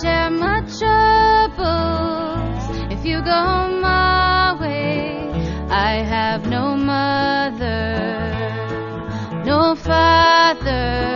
share my troubles if you go my way. I have no mother, no father.